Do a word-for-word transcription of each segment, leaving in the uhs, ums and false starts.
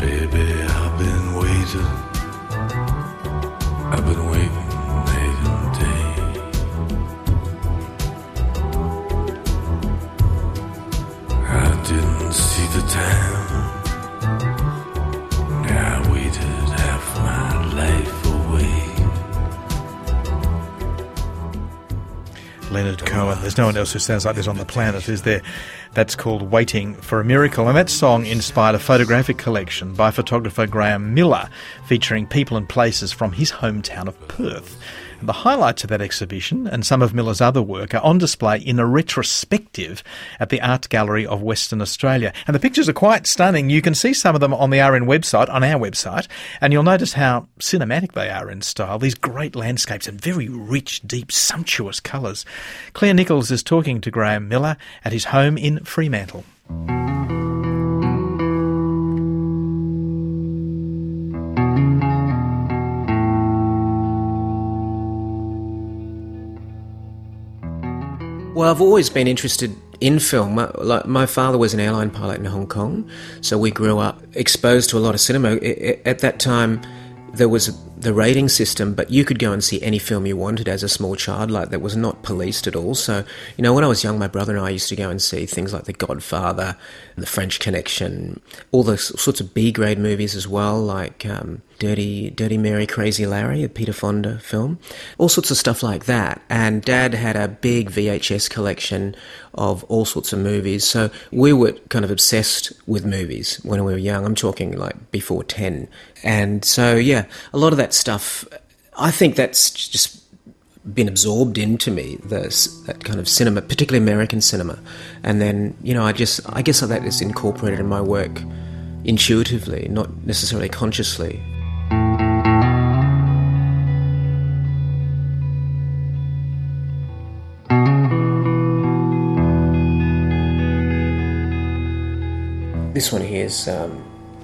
Baby, I've been waiting, I've been waiting night and day. I didn't see the time, I waited half my life away. Leonard Cohen. There's no one else who sounds like this on the planet, is there? That's called Waiting for a Miracle, and that song inspired a photographic collection by photographer Graham Miller featuring people and places from his hometown of Perth. And the highlights of that exhibition and some of Miller's other work are on display in a retrospective at the Art Gallery of Western Australia. And the pictures are quite stunning. You can see some of them on the R N website, on our website, and you'll notice how cinematic they are in style. These great landscapes and very rich, deep, sumptuous colours. Claire Nichols is talking to Graham Miller at his home in Fremantle. Well, I've always been interested in film. My, like, my father was an airline pilot in Hong Kong, so we grew up exposed to a lot of cinema. At that time, there was the rating system, but you could go and see any film you wanted as a small child. Like, that was not policed at all. So, you know, when I was young, my brother and I used to go and see things like The Godfather, The French Connection, all those sorts of B-grade movies as well, like um, Dirty Dirty Mary, Crazy Larry, a Peter Fonda film, all sorts of stuff like that. And Dad had a big V H S collection of all sorts of movies. So we were kind of obsessed with movies when we were young. I'm talking like before ten. And so, yeah, a lot of that stuff, I think that's just been absorbed into me, this, that kind of cinema, particularly American cinema. And then, you know, I just, I guess that is incorporated in my work intuitively, not necessarily consciously. This one here is um,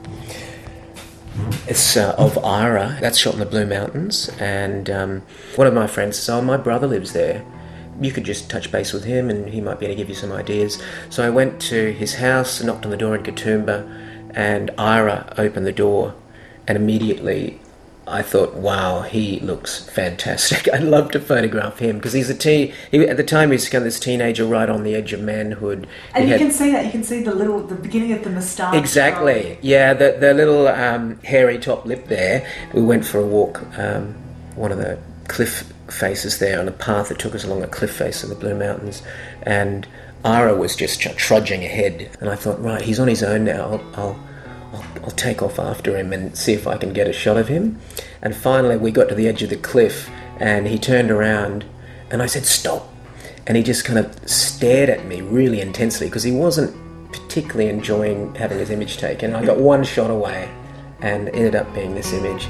it's uh, of Ira. That's shot in the Blue Mountains, and um, one of my friends says, "Oh, my brother lives there. You could just touch base with him, and he might be able to give you some ideas." So I went to his house, knocked on the door in Katoomba, and Ira opened the door, and immediately I thought, wow, he looks fantastic. I'd love to photograph him, because he's a teen. He, at the time, he was kind of this teenager right on the edge of manhood. And he you had, can see that. You can see the little, the beginning of the moustache. Exactly. Yeah, the the little um, hairy top lip there. We went for a walk, um, one of the cliff faces there, on a path that took us along a cliff face of the Blue Mountains, and Ira was just trudging ahead. And I thought, right, he's on his own now. I'll, I'll I'll, I'll take off after him and see if I can get a shot of him. And finally we got to the edge of the cliff, and he turned around and I said, "Stop." And he just kind of stared at me really intensely, because he wasn't particularly enjoying having his image taken. I got one shot away and ended up being this image.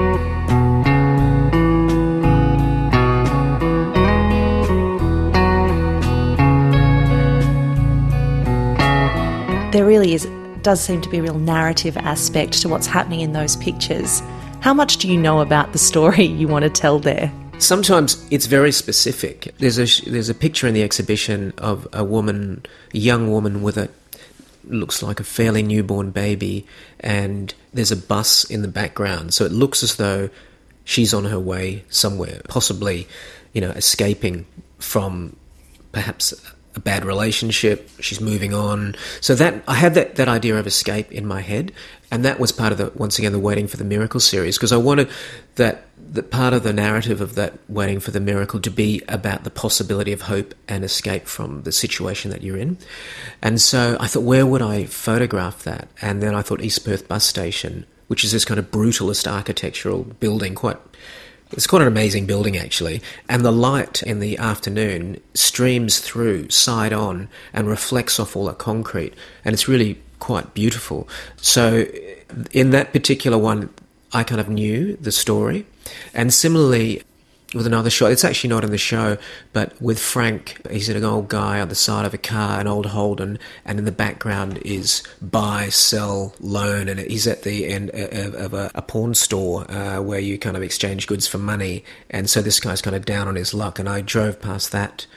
There really is does seem to be a real narrative aspect to what's happening in those pictures. How much do you know about the story you want to tell there? Sometimes it's very specific. There's a there's a picture in the exhibition of a woman, a young woman with a looks like a fairly newborn baby, and there's a bus in the background. So it looks as though she's on her way somewhere, possibly, you know, escaping from perhaps a bad relationship. She's moving on. So that I had that, that idea of escape in my head, and that was part of the, once again, the Waiting for the Miracle series, because I wanted that, that part of the narrative of that Waiting for the Miracle to be about the possibility of hope and escape from the situation that you're in. And so I thought, where would I photograph that? And then I thought East Perth Bus Station, which is this kind of brutalist architectural building, quite It's quite an amazing building, actually, and the light in the afternoon streams through side on and reflects off all the concrete, and it's really quite beautiful. So in that particular one, I kind of knew the story, and similarly with another shot, it's actually not in the show, but with Frank, he's an old guy on the side of a car, an old Holden, and in the background is buy, sell, loan, and he's at the end of a, a pawn store uh, where you kind of exchange goods for money, and so this guy's kind of down on his luck, and I drove past that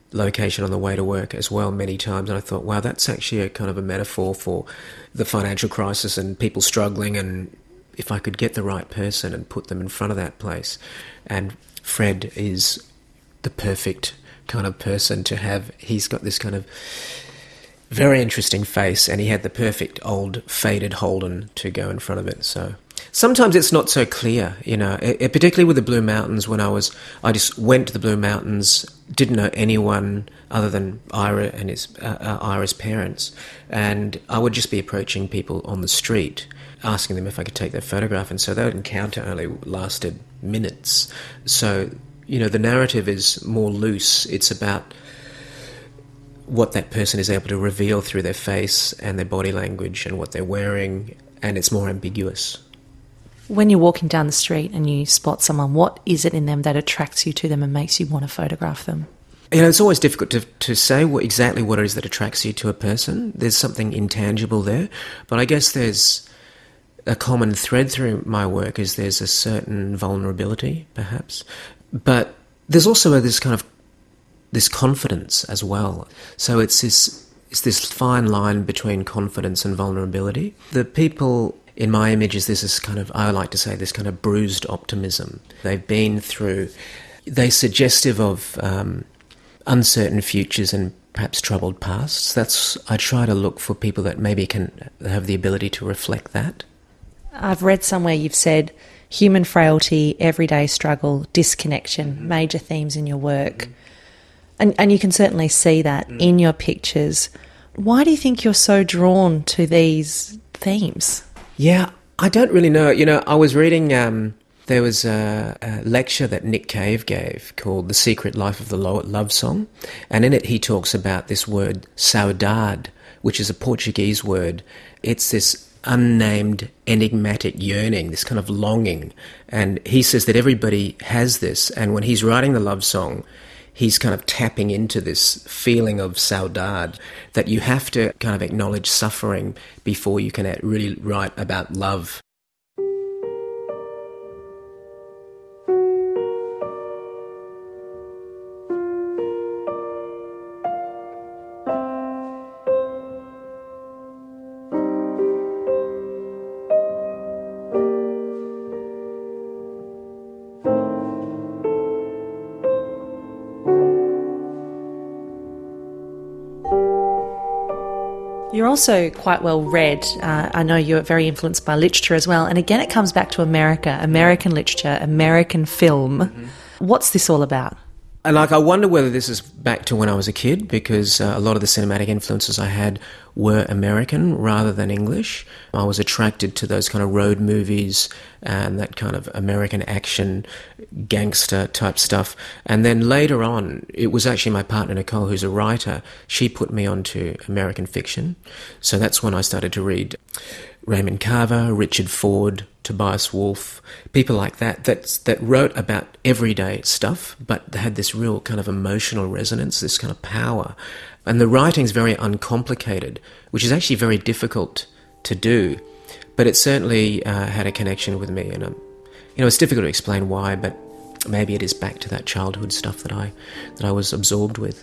location on the way to work as well many times, and I thought, wow, that's actually a kind of a metaphor for the financial crisis and people struggling, and if I could get the right person and put them in front of that place. And Fred is the perfect kind of person to have. He's got this kind of very interesting face, and he had the perfect old faded Holden to go in front of it. So sometimes it's not so clear, you know, it, it, particularly with the Blue Mountains. When I was, I just went to the Blue Mountains, didn't know anyone other than Ira and his uh, uh, Ira's parents, and I would just be approaching people on the street, asking them if I could take their photograph, and so that encounter only lasted minutes. So, you know, the narrative is more loose. It's about what that person is able to reveal through their face and their body language and what they're wearing, and it's more ambiguous. When you're walking down the street and you spot someone, what is it in them that attracts you to them and makes you want to photograph them? You know, it's always difficult to to say what, exactly what it is that attracts you to a person. There's something intangible there, but I guess there's a common thread through my work is there's a certain vulnerability, perhaps, but there's also a, this kind of this confidence as well. So it's this it's this fine line between confidence and vulnerability. The people in my images, there's this kind of, I like to say, this kind of bruised optimism. They've been through, they're suggestive of um, uncertain futures and perhaps troubled pasts. That's, I try to look for people that maybe can have the ability to reflect that. I've read somewhere you've said human frailty, everyday struggle, disconnection, major themes in your work. And, and you can certainly see that mm. in your pictures. Why do you think you're so drawn to these themes? Yeah, I don't really know. You know, I was reading, um, there was a, a lecture that Nick Cave gave called The Secret Life of the Love Song, and in it he talks about this word saudade, which is a Portuguese word. It's this unnamed, enigmatic yearning, this kind of longing, and he says that everybody has this, and when he's writing the love song, he's kind of tapping into this feeling of saudade, that you have to kind of acknowledge suffering before you can really write about love. You're also quite well read. Uh, I know you're very influenced by literature as well. And again, it comes back to America, American literature, American film. Mm-hmm. What's this all about? And like, I wonder whether this is back to when I was a kid, because uh, a lot of the cinematic influences I had were American rather than English. I was attracted to those kind of road movies and that kind of American action gangster type stuff. And then later on, it was actually my partner Nicole, who's a writer. She put me onto American fiction. So that's when I started to read Raymond Carver, Richard Ford, Tobias Wolff, people like that, that that wrote about everyday stuff, but they had this real kind of emotional resonance, this kind of power. And the writing's very uncomplicated, which is actually very difficult to do, but it certainly uh, had a connection with me. And um, you know, it's difficult to explain why, but maybe it is back to that childhood stuff that I that I was absorbed with.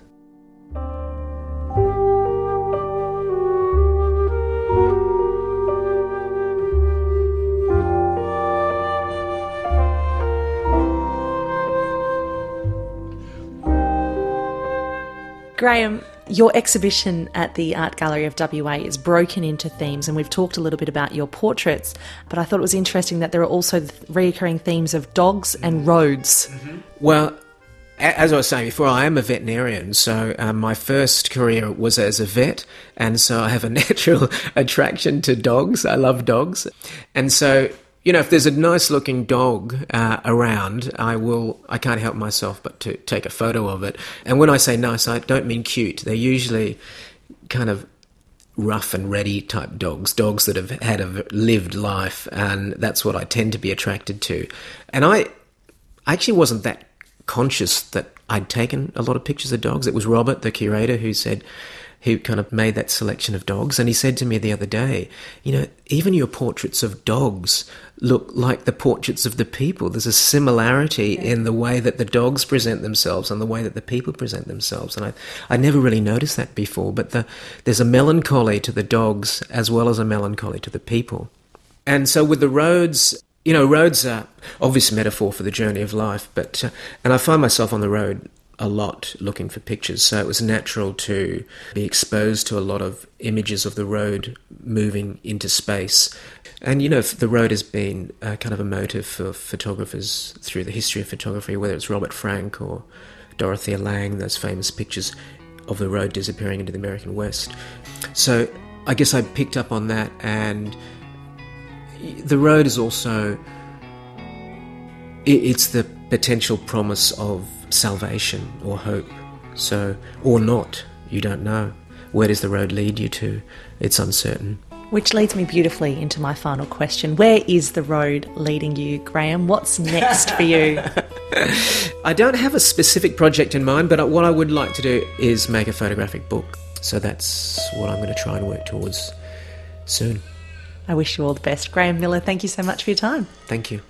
Graham, your exhibition at the Art Gallery of W A is broken into themes, and we've talked a little bit about your portraits, but I thought it was interesting that there are also recurring themes of dogs and roads. Mm-hmm. Well, as I was saying before, I am a veterinarian, so um, my first career was as a vet, and so I have a natural attraction to dogs. I love dogs. And so, you know, if there's a nice-looking dog uh, around, I will. I can't help myself but to take a photo of it. And when I say nice, I don't mean cute. They're usually kind of rough and ready type dogs, dogs that have had a lived life, and that's what I tend to be attracted to. And I actually wasn't that conscious that I'd taken a lot of pictures of dogs. It was Robert, the curator, who said, He kind of made that selection of dogs, and he said to me the other day, you know, even your portraits of dogs look like the portraits of the people. There's a similarity yeah. in the way that the dogs present themselves and the way that the people present themselves. And I I never really noticed that before, but the, there's a melancholy to the dogs as well as a melancholy to the people. And so with the roads, you know, roads are obvious metaphor for the journey of life, but uh, and I find myself on the road a lot looking for pictures, so it was natural to be exposed to a lot of images of the road moving into space. And, you know, the road has been uh, kind of a motive for photographers through the history of photography, whether it's Robert Frank or Dorothea Lange, those famous pictures of the road disappearing into the American West. So I guess I picked up on that, and the road is also, it's the potential promise of salvation or hope. So, or not, you don't know. Where does the road lead you to? It's uncertain. Which leads me beautifully into my final question. Where is the road leading you, Graham? What's next for you? I don't have a specific project in mind, but what I would like to do is make a photographic book. So that's what I'm going to try and work towards soon. I wish you all the best. Graham Miller, thank you so much for your time. Thank you.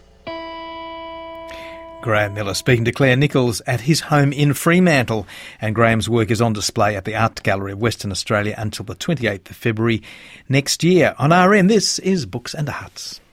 Graham Miller speaking to Claire Nichols at his home in Fremantle, and Graham's work is on display at the Art Gallery of Western Australia until the twenty-eighth of February next year. On R N, this is Books and Arts.